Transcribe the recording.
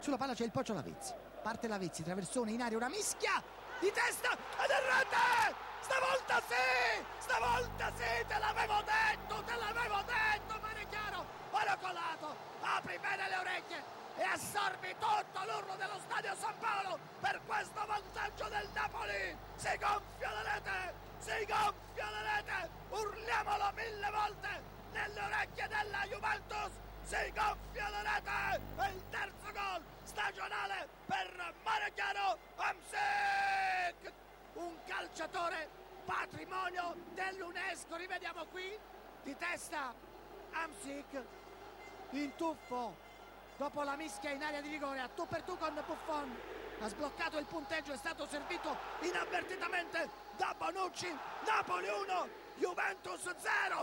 Sulla palla c'è il Pocio Lavezzi. Parte Lavezzi, traversone in aria, una mischia di testa ed è rete! Stavolta sì! Stavolta sì! Te l'avevo detto, mare chiaro, oro colato! Apri bene le orecchie e assorbi tutto l'urlo dello stadio San Paolo per questo vantaggio del Napoli! Si gonfia la rete! Si gonfia la rete! Urliamolo 1000 volte nelle orecchie della Juventus! Si gonfia la rete e il terzo gol stagionale per Marechiano Hamsik, un calciatore patrimonio dell'UNESCO. Rivediamo qui di testa Hamsik in tuffo dopo la mischia in area di rigore a tu per tu con Buffon. Ha sbloccato il punteggio, è stato servito inavvertitamente da Bonucci. Napoli 1, Juventus 0.